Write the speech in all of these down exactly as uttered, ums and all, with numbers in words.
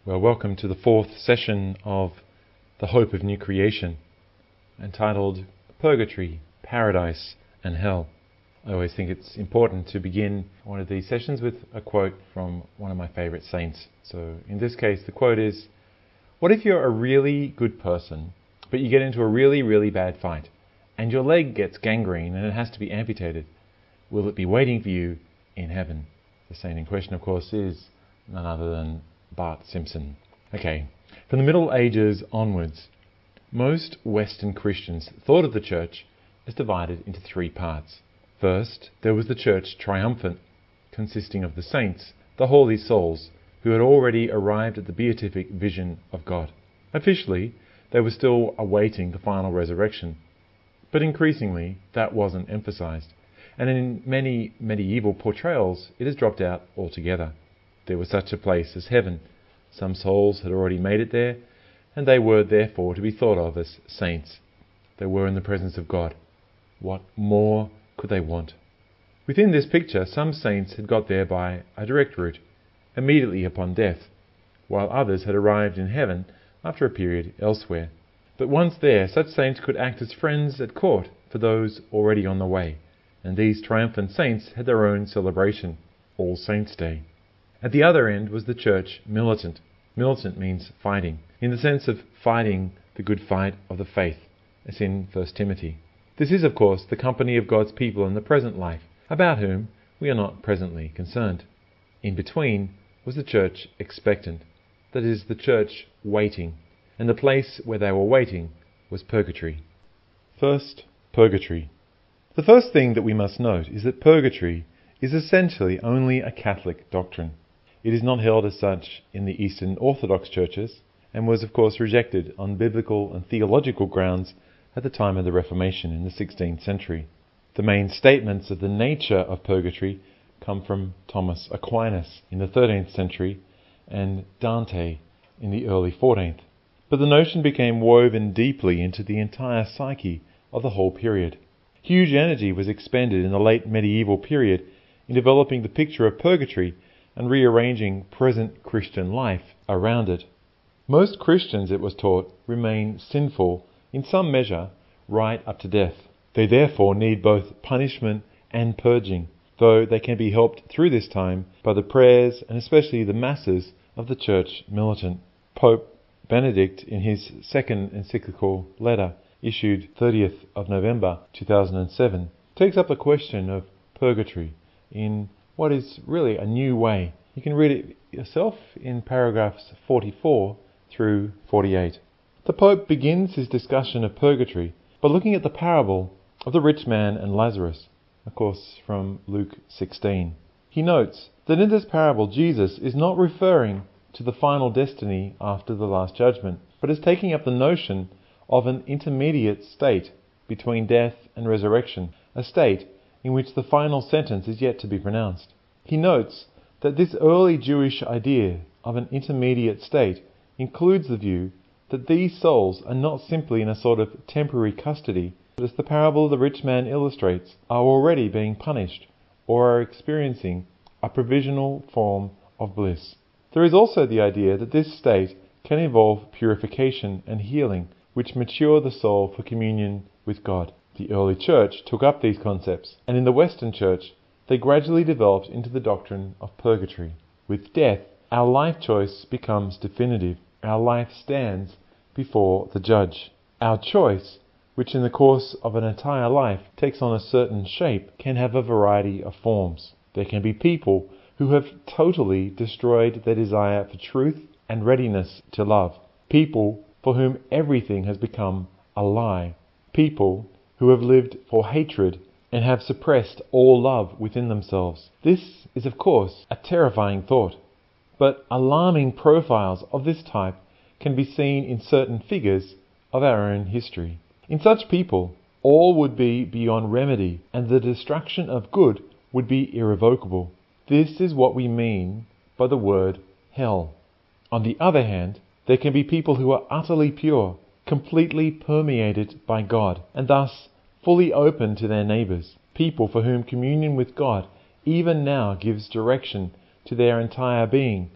Well, welcome to the fourth session of The Hope of New Creation, entitled Purgatory, Paradise and Hell. I always think it's important to begin one of these sessions with a quote from one of my favourite saints. So in this case, the quote is, "What if you're a really good person, but you get into a really, really bad fight, and your leg gets gangrene and it has to be amputated? Will it be waiting for you in heaven?" The saint in question, of course, is none other than Bart Simpson. Okay, from the Middle Ages onwards, most Western Christians thought of the church as divided into three parts. First, there was the church triumphant, consisting of the saints, the holy souls, who had already arrived at the beatific vision of God. Officially, they were still awaiting the final resurrection, but increasingly that wasn't emphasized, and in many medieval portrayals it has dropped out altogether. There was such a place as heaven. Some souls had already made it there, and they were therefore to be thought of as saints. They were in the presence of God. What more could they want? Within this picture, some saints had got there by a direct route, immediately upon death, while others had arrived in heaven after a period elsewhere. But once there, such saints could act as friends at court for those already on the way, and these triumphant saints had their own celebration, All Saints' Day. At the other end was the church militant. Militant means fighting, in the sense of fighting the good fight of the faith, as in First Timothy. This is, of course, the company of God's people in the present life, about whom we are not presently concerned. In between was the church expectant, that is, the church waiting, and the place where they were waiting was purgatory. First, purgatory. The first thing that we must note is that purgatory is essentially only a Catholic doctrine. It is not held as such in the Eastern Orthodox churches, and was of course rejected on biblical and theological grounds at the time of the Reformation in the sixteenth century. The main statements of the nature of purgatory come from Thomas Aquinas in the thirteenth century and Dante in the early fourteenth. But the notion became woven deeply into the entire psyche of the whole period. Huge energy was expended in the late medieval period in developing the picture of purgatory and rearranging present Christian life around it. Most Christians, it was taught, remain sinful in some measure right up to death. They therefore need both punishment and purging, though they can be helped through this time by the prayers and especially the masses of the church militant. Pope Benedict, in his second encyclical letter, issued thirtieth of November two thousand seven, takes up the question of purgatory in what is really a new way. You can read it yourself in paragraphs forty-four through forty-eight. The Pope begins his discussion of purgatory by looking at the parable of the rich man and Lazarus, of course from Luke sixteen. He notes that in this parable Jesus is not referring to the final destiny after the Last Judgment, but is taking up the notion of an intermediate state between death and resurrection, a state in which the final sentence is yet to be pronounced. He notes that this early Jewish idea of an intermediate state includes the view that these souls are not simply in a sort of temporary custody, but as the parable of the rich man illustrates, are already being punished or are experiencing a provisional form of bliss. There is also the idea that this state can involve purification and healing, which mature the soul for communion with God. The early church took up these concepts, and in the Western church they gradually developed into the doctrine of purgatory. With death, our life choice becomes definitive. Our life stands before the judge. Our choice, which in the course of an entire life takes on a certain shape, can have a variety of forms. There can be people who have totally destroyed their desire for truth and readiness to love. People for whom everything has become a lie. People who have lived for hatred and have suppressed all love within themselves. This is, of course, a terrifying thought, but alarming profiles of this type can be seen in certain figures of our own history. In such people, all would be beyond remedy, and the destruction of good would be irrevocable. This is what we mean by the word hell. On the other hand, there can be people who are utterly pure, completely permeated by God, and thus fully open to their neighbours. People for whom communion with God even now gives direction to their entire being,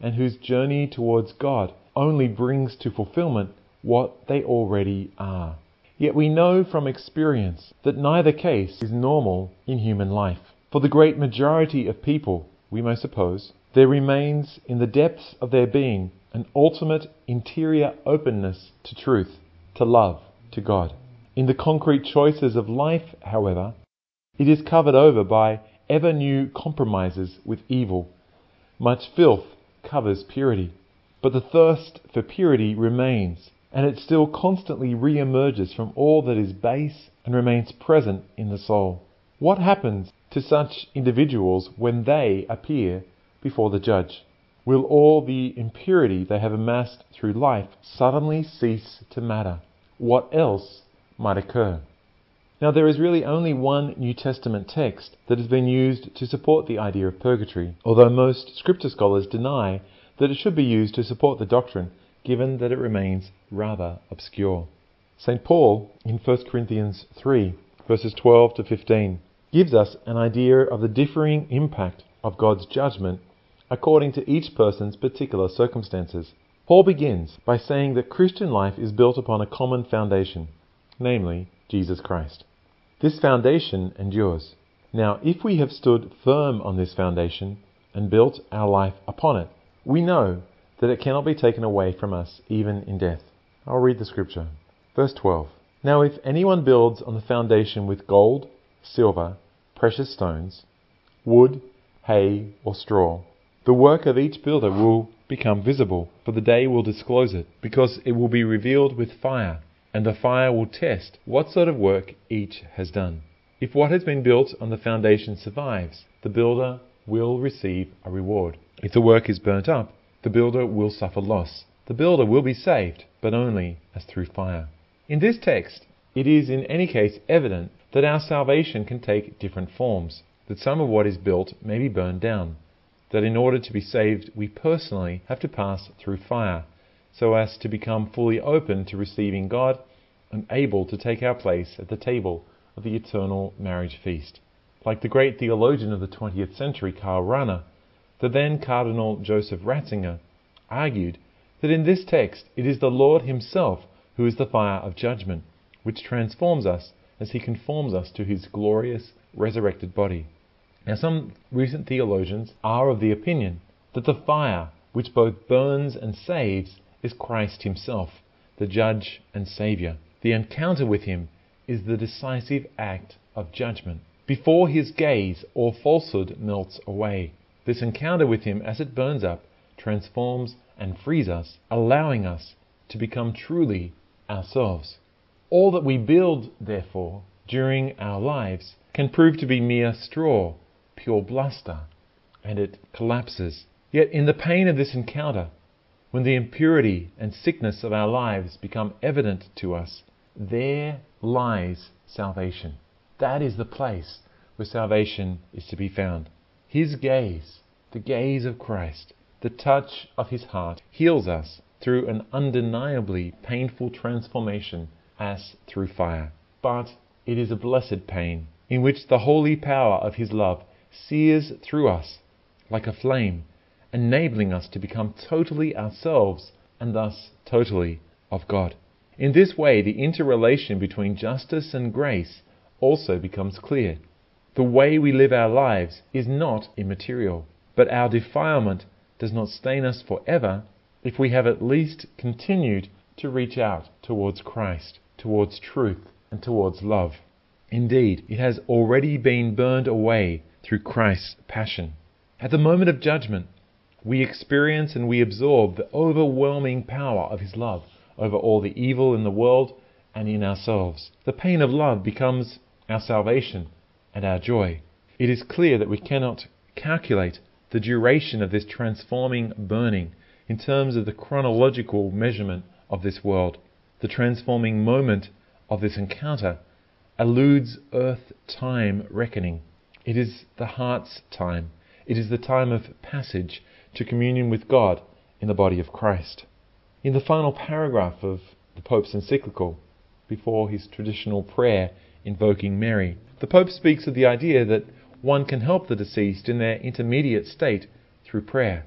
and whose journey towards God only brings to fulfillment what they already are. Yet we know from experience that neither case is normal in human life. For the great majority of people, we may suppose, there remains in the depths of their being an ultimate interior openness to truth, to love, to God. In the concrete choices of life, however, it is covered over by ever new compromises with evil. Much filth covers purity, but the thirst for purity remains, and it still constantly re-emerges from all that is base and remains present in the soul. What happens to such individuals when they appear before the judge? Will all the impurity they have amassed through life suddenly cease to matter? What else might occur? Now, there is really only one New Testament text that has been used to support the idea of purgatory, although most scripture scholars deny that it should be used to support the doctrine, given that it remains rather obscure. Saint Paul, in First Corinthians three, verses twelve to fifteen, gives us an idea of the differing impact of God's judgment according to each person's particular circumstances. Paul begins by saying that Christian life is built upon a common foundation, namely Jesus Christ. This foundation endures. Now, if we have stood firm on this foundation and built our life upon it, we know that it cannot be taken away from us even in death. I'll read the scripture. Verse twelve. Now if anyone builds on the foundation with gold, silver, precious stones, wood, hay, or straw, the work of each builder will become visible, for the day will disclose it, because it will be revealed with fire, and the fire will test what sort of work each has done. If what has been built on the foundation survives, the builder will receive a reward. If the work is burnt up, the builder will suffer loss. The builder will be saved, but only as through fire. In this text, it is in any case evident that our salvation can take different forms, that some of what is built may be burned down, that in order to be saved we personally have to pass through fire, so as to become fully open to receiving God and able to take our place at the table of the eternal marriage feast. Like the great theologian of the twentieth century, Karl Rahner, the then Cardinal Joseph Ratzinger argued that in this text it is the Lord himself who is the fire of judgment, which transforms us as he conforms us to his glorious resurrected body. Now, some recent theologians are of the opinion that the fire which both burns and saves is Christ himself, the judge and saviour. The encounter with him is the decisive act of judgment. Before his gaze, all falsehood melts away. This encounter with him, as it burns up, transforms and frees us, allowing us to become truly ourselves. All that we build, therefore, during our lives can prove to be mere straw, pure bluster, and it collapses. Yet in the pain of this encounter, when the impurity and sickness of our lives become evident to us, there lies salvation. That is the place where salvation is to be found. His gaze, the gaze of Christ, the touch of his heart, heals us through an undeniably painful transformation as through fire. But it is a blessed pain, in which the holy power of his love sears through us like a flame, enabling us to become totally ourselves and thus totally of God. In this way, the interrelation between justice and grace also becomes clear. The way we live our lives is not immaterial, but our defilement does not stain us forever if we have at least continued to reach out towards Christ, towards truth, and towards love. Indeed, it has already been burned away through Christ's passion. At the moment of judgment, we experience and we absorb the overwhelming power of his love over all the evil in the world and in ourselves. The pain of love becomes our salvation and our joy. It is clear that we cannot calculate the duration of this transforming burning in terms of the chronological measurement of this world. The transforming moment of this encounter eludes earth-time reckoning. It is the heart's time. It is the time of passage to communion with God in the body of Christ. In the final paragraph of the Pope's encyclical, before his traditional prayer invoking Mary, the Pope speaks of the idea that one can help the deceased in their intermediate state through prayer.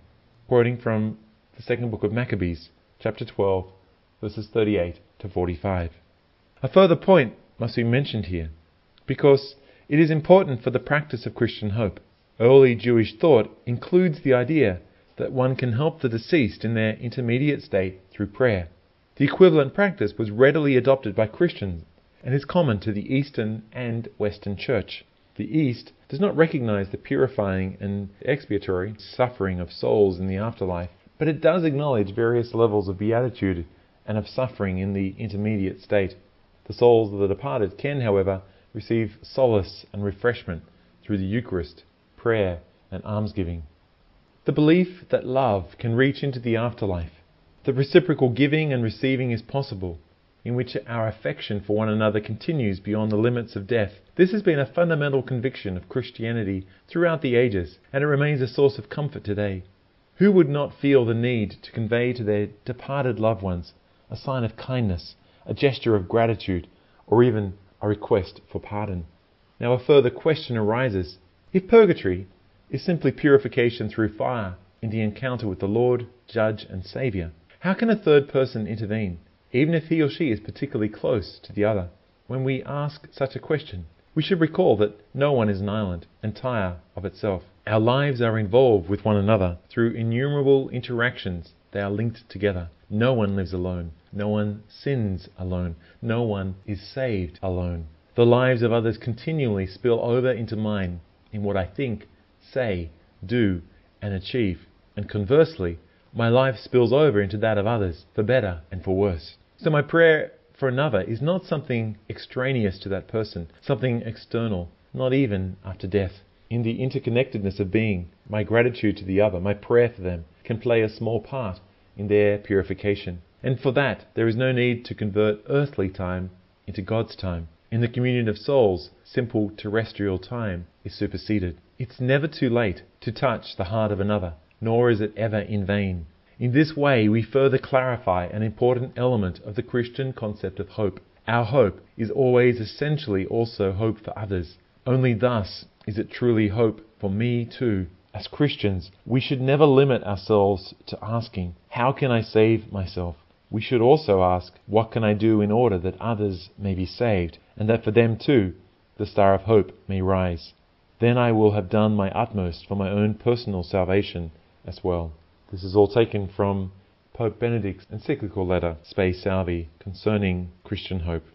quoting from the second book of Maccabees, chapter twelve, verses thirty-eight to forty-five. A further point must be mentioned here, because it is important for the practice of Christian hope. Early Jewish thought includes the idea that one can help the deceased in their intermediate state through prayer. The equivalent practice was readily adopted by Christians and is common to the Eastern and Western Church. The East does not recognize the purifying and expiatory suffering of souls in the afterlife, but it does acknowledge various levels of beatitude and of suffering in the intermediate state. The souls of the departed can, however, receive solace and refreshment through the Eucharist, prayer, and almsgiving. The belief that love can reach into the afterlife, that reciprocal giving and receiving is possible, in which our affection for one another continues beyond the limits of death. This has been a fundamental conviction of Christianity throughout the ages, and it remains a source of comfort today. Who would not feel the need to convey to their departed loved ones a sign of kindness, a gesture of gratitude, or even a request for pardon? Now a further question arises. If purgatory is simply purification through fire in the encounter with the Lord, Judge and Saviour, how can a third person intervene, even if he or she is particularly close to the other? When we ask such a question, we should recall that no one is an island, entire of itself. Our lives are involved with one another through innumerable interactions. They are linked together. No one lives alone. No one sins alone. No one is saved alone. The lives of others continually spill over into mine in what I think, say, do, and achieve. And conversely, my life spills over into that of others, for better and for worse. So my prayer for another is not something extraneous to that person, something external, not even after death. In the interconnectedness of being, my gratitude to the other, my prayer for them, can play a small part in their purification. And for that, there is no need to convert earthly time into God's time. In the communion of souls, simple terrestrial time is superseded. It's never too late to touch the heart of another, nor is it ever in vain. In this way, we further clarify an important element of the Christian concept of hope. Our hope is always essentially also hope for others. Only thus is it truly hope for me too. As Christians, we should never limit ourselves to asking, how can I save myself? We should also ask, what can I do in order that others may be saved, and that for them too the star of hope may rise? Then I will have done my utmost for my own personal salvation as well. This is all taken from Pope Benedict's encyclical letter, Spe Salvi, concerning Christian hope.